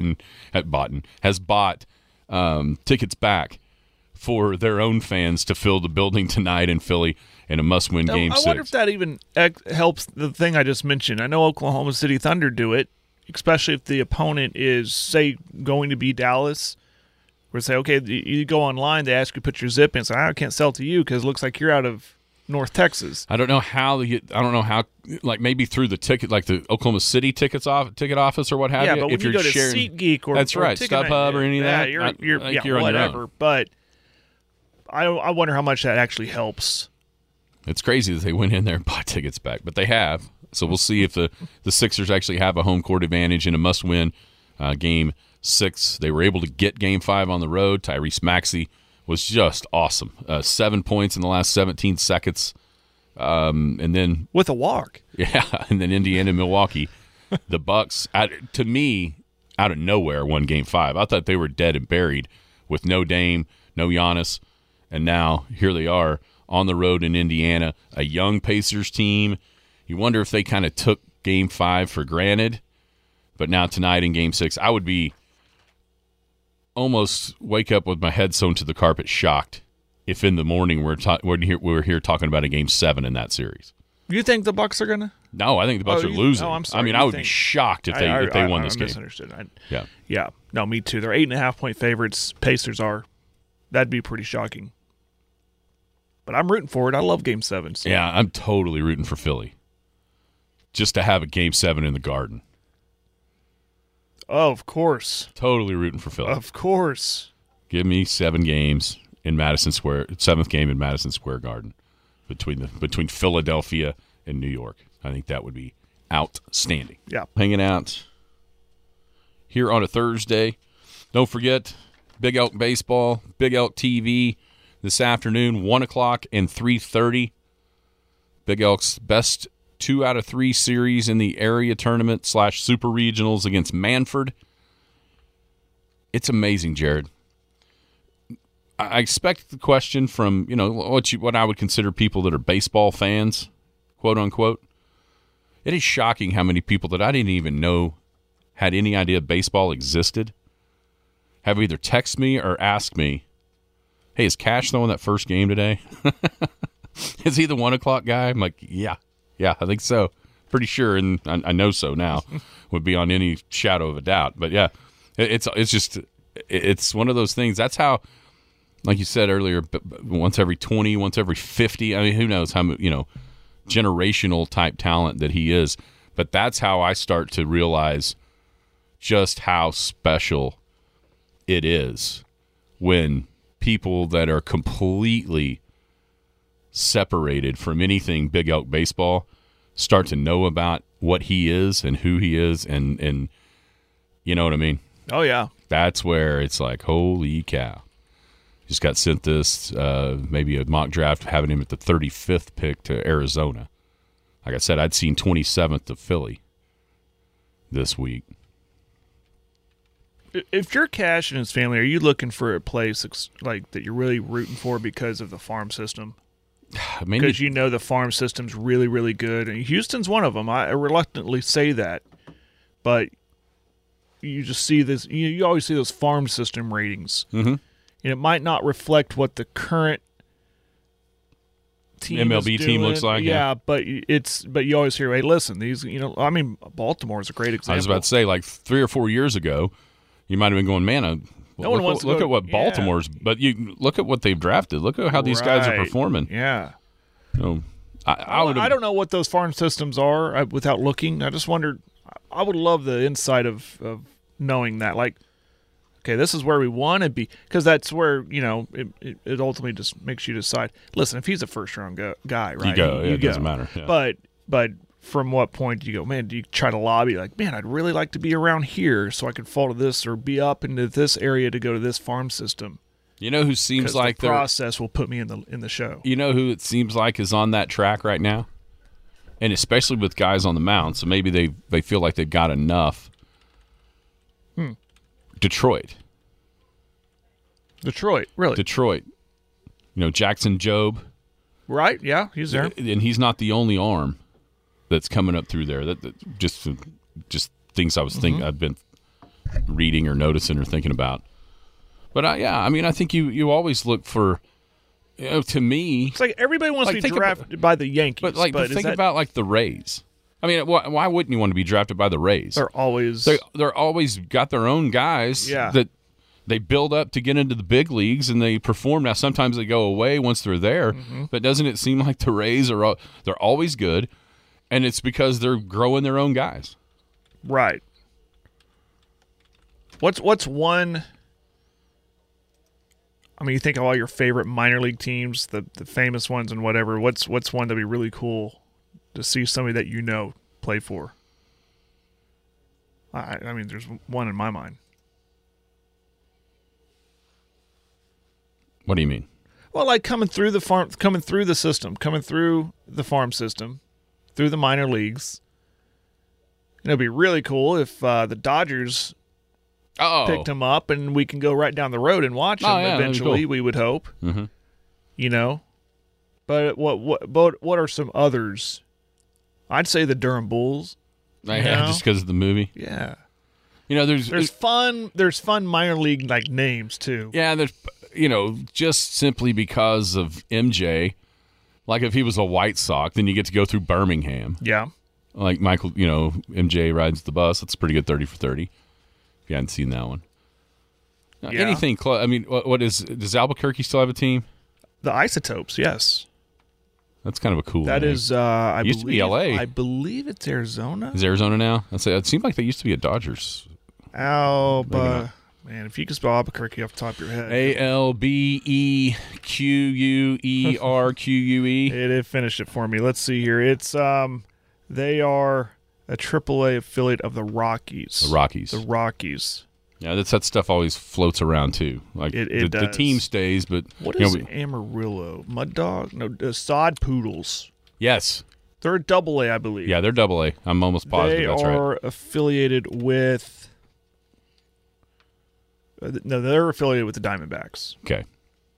tickets back for their own fans to fill the building tonight in Philly in a must-win Game 6. I wonder if that even helps the thing I just mentioned. I know Oklahoma City Thunder do it, especially if the opponent is, say, going to be Dallas, where they say, okay, you go online, they ask you to put your zip in, and say, I can't sell to you because it looks like you're out of North Texas. I don't know how, like maybe through the ticket, like the Oklahoma City ticket office or what have you. Yeah, but when if you you're go to sharing, SeatGeek or that's right, StubHub or any of that, you're on whatever. your own. But I wonder how much that actually helps. It's crazy that they went in there and bought tickets back, but they have. So we'll see if the Sixers actually have a home court advantage in a must-win Game 6. They were able to get Game 5 on the road. Tyrese Maxey was just awesome. 7 points in the last 17 seconds. And then with a walk. Yeah, and then Indiana, Milwaukee. The Bucks, to me, out of nowhere, won Game 5. I thought they were dead and buried with no Dame, no Giannis, and now here they are on the road in Indiana, a young Pacers team. You wonder if they kind of took Game 5 for granted, but now tonight in Game 6, I would be almost wake up with my head sewn to the carpet shocked if in the morning we're here talking about a Game 7 in that series. You think the Bucks are going to? No, I think the Bucks are losing. Oh, I'm sorry. I mean, I would be shocked if they won this game. I misunderstood. Yeah. No, me too. They're 8.5-point favorites. Pacers are. That'd be pretty shocking. But I'm rooting for it. I love Game 7. So. Yeah, I'm totally rooting for Philly. Just to have a Game 7 in the Garden. Oh, of course. Totally rooting for Philly. Of course. Give me 7 games in Madison Square, 7th game in Madison Square Garden between Philadelphia and New York. I think that would be outstanding. Yeah. Hanging out here on a Thursday. Don't forget Big Elk Baseball, Big Elk TV this afternoon, 1 o'clock and 3:30. Big Elk's best 2 out of 3 series in the area tournament / super regionals against Manford. It's amazing, Jared. I expect the question from, what I would consider people that are baseball fans, quote unquote. It is shocking how many people that I didn't even know had any idea baseball existed have either text me or asked me, hey, is Cash throwing that first game today? Is he the 1 o'clock guy? I'm like, yeah, I think so. Pretty sure, and I know so now, would be on any shadow of a doubt. But yeah, it's one of those things. That's how, like you said earlier, once every 20, once every 50. I mean, who knows how generational type talent that he is. But that's how I start to realize just how special it is when people that are completely separated from anything Big Elk baseball start to know about what he is and who he is, and you know what I mean? Oh, yeah. That's where it's like, holy cow. Just got sent this, maybe a mock draft, having him at the 35th pick to Arizona. Like I said, I'd seen 27th to Philly this week. If you're Cash and his family, are you looking for a place like that you're really rooting for because of the farm system? Because you know the farm system's really, really good. And Houston's one of them. I reluctantly say that. But you just see this. You always see those farm system ratings. Mm-hmm. And it might not reflect what the current team MLB team looks like. Yeah, but you always hear, hey, listen, these, Baltimore is a great example. I was about to say, like 3 or 4 years ago, you might have been going, man, look at what Baltimore's, but you look at what they've drafted. Look at how these guys are performing. Yeah. I don't know what those farm systems are without looking. I just wondered. I would love the insight of knowing that. Like, okay, this is where we want to be, because that's where it ultimately just makes you decide. Listen, if he's a first round guy, right? You go. It doesn't matter. Yeah. But from what point do you go, man? Do you try to lobby like, man, I'd really like to be around here so I can fall to this or be up into this area to go to this farm system? You know who seems like the process will put me in the show. You know who it seems like is on that track right now, and especially with guys on the mound. So maybe they feel like they've got enough. Detroit, really? Detroit. Jackson Jobe. Right? Yeah, he's there, and he's not the only arm that's coming up through there. That just things I was thinking, I've been reading or noticing or thinking about. But I think you always look for, to me, it's like everybody wants to be drafted by the Yankees. But think about like the Rays. I mean, why wouldn't you want to be drafted by the Rays? They're always got their own guys that they build up to get into the big leagues, and they perform. Now sometimes they go away once they're there, but doesn't it seem like the Rays they're always good? And it's because they're growing their own guys. Right. What's one? I mean, you think of all your favorite minor league teams, the famous ones and whatever. What's one that'd be really cool to see somebody that play for? I mean, there's one in my mind. What do you mean? Well, like coming through the farm system, through the minor leagues. It'd be really cool if the Dodgers picked him up, and we can go right down the road and watch him eventually. Cool. We would hope, But what are some others? I'd say the Durham Bulls. Just because of the movie. Yeah, there's fun minor league like names too. Yeah, there's just simply because of MJ. Like if he was a White Sox, then you get to go through Birmingham. Yeah. Like Michael, MJ rides the bus. That's a pretty good 30 for 30. If you hadn't seen that one. Anything close. I mean, does Albuquerque still have a team? The Isotopes, yes. That's kind of a cool name. That is, it used to be LA. I believe it's Arizona. Is Arizona now? It seemed like they used to be a Dodgers. Man, if you can spell Albuquerque off the top of your head. Albequerque. It finished it for me. Let's see here. It's they are a AAA affiliate of the Rockies. The Rockies. Yeah, that stuff always floats around too. Like the team stays, but what is Amarillo? Mud Dog? No, Sod Poodles. Yes. They're a AA, I believe. Yeah, they're AA. I'm almost positive that's right. They are affiliated with. No, they're affiliated with the Diamondbacks. Okay.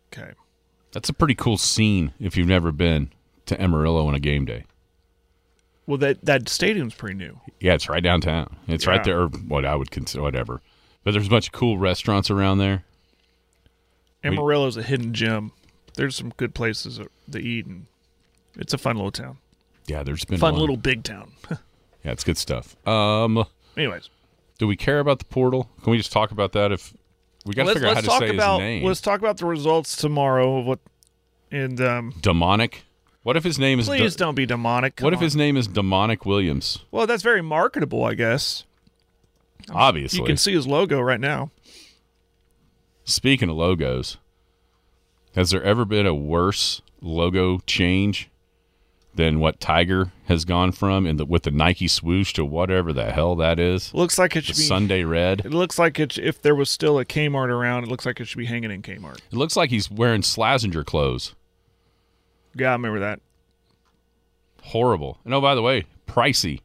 Okay. That's a pretty cool scene if you've never been to Amarillo on a game day. Well, that stadium's pretty new. Yeah, it's right downtown. It's right there, or what I would consider, whatever. But there's a bunch of cool restaurants around there. Amarillo's a hidden gem. There's some good places to eat, and it's a fun little town. Yeah, there's been fun little big town. Yeah, it's good stuff. Anyways. Do we care about the portal? Can we just talk about that? If we got to figure out how to say his name. Let's talk about the results tomorrow of what and demonic. What if his name is? Please don't be demonic. What if his name is Demonic Williams? Well, that's very marketable, I guess. Obviously, you can see his logo right now. Speaking of logos, has there ever been a worse logo change than what Tiger has gone from with the Nike swoosh to whatever the hell that is? Looks like it should be Sunday Red. It looks like if there was still a Kmart around, it looks like it should be hanging in Kmart. It looks like he's wearing Slazenger clothes. Yeah, I remember that. Horrible. And oh, by the way, pricey.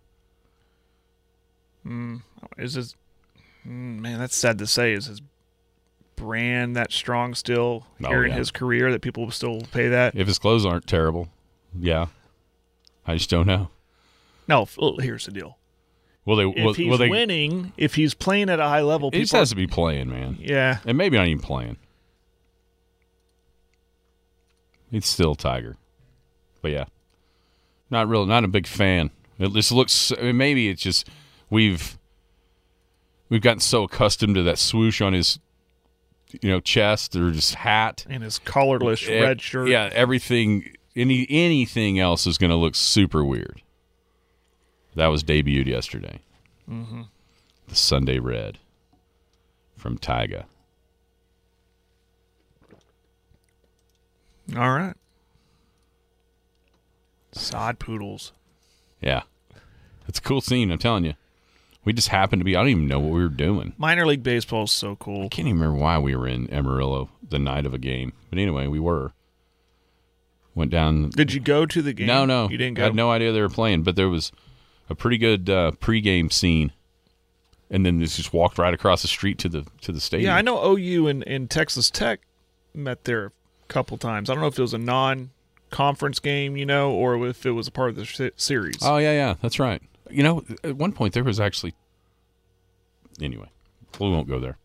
Is his man? That's sad to say. Is his brand that strong still here in his career that people will still pay that? If his clothes aren't terrible, yeah. I just don't know. No, here's the deal. If he's winning, if he's playing at a high level, he just has to be playing, man. Yeah, and maybe not even playing. He's still Tiger, but yeah, not a big fan. It just looks. I mean, maybe it's just we've gotten so accustomed to that swoosh on his, chest or just hat and his collarless red shirt. Yeah, everything. Anything else is going to look super weird. That was debuted yesterday. Mm-hmm. The Sunday Red from Tyga. All right. Sod poodles. Yeah. It's a cool scene, I'm telling you. We just happened to be, I don't even know what we were doing. Minor league baseball is so cool. I can't even remember why we were in Amarillo the night of a game. But anyway, we were. Went down. Did you go to the game? No. You didn't go? I had no idea they were playing, but there was a pretty good pregame scene. And then this just walked right across the street to the stadium. Yeah, I know OU and Texas Tech met there a couple times. I don't know if it was a non-conference game, or if it was a part of the series. Oh, yeah, that's right. At one point there was actually... Anyway, we won't go there.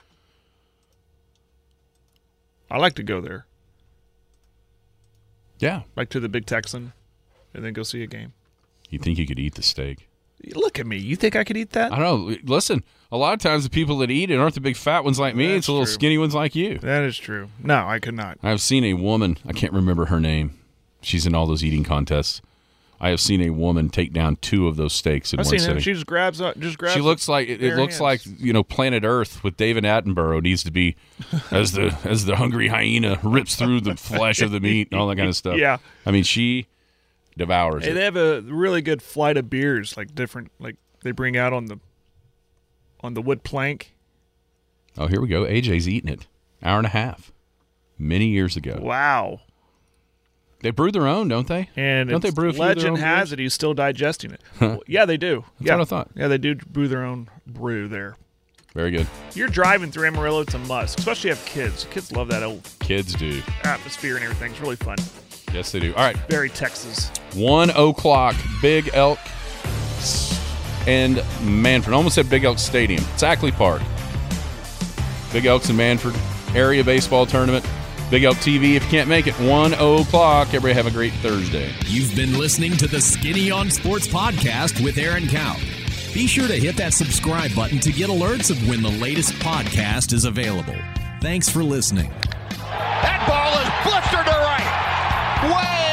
I like to go there. Yeah. Like to the Big Texan and then go see a game. You think you could eat the steak? Look at me. You think I could eat that? I don't know. Listen, a lot of times the people that eat it aren't the big fat ones like me. It's the little skinny ones like you. That is true. No, I could not. I've seen a woman. I can't remember her name. She's in all those eating contests. I have seen a woman take down 2 of those steaks in one sitting. I've seen her. She just grabs. She looks like it looks like Planet Earth with David Attenborough needs to be as the hungry hyena rips through the flesh of the meat and all that kind of stuff. Yeah, I mean she devours it. They have a really good flight of beers, like they bring out on the wood plank. Oh, here we go. AJ's eating it. Hour and a half, many years ago. Wow. They brew their own, don't they? And don't they brew a few legend of their own has beers? it he's still digesting it. Well, yeah, they do. That's what I thought. Yeah, they do brew their own brew there. Very good. You're driving through Amarillo, it's a must, especially if you have kids. Kids love that old kids do atmosphere and everything. It's really fun. Yes, they do. All right. Very Texas. 1 o'clock, Big Elk and Manford. I almost said Big Elk Stadium. It's Ackley Park. Big Elks and Manford area baseball tournament. Big Elk TV, if you can't make it, 1 o'clock. Everybody have a great Thursday. You've been listening to the Skinny on Sports podcast with Aaron Cow. Be sure to hit that subscribe button to get alerts of when the latest podcast is available. Thanks for listening. That ball is blistered to right. Way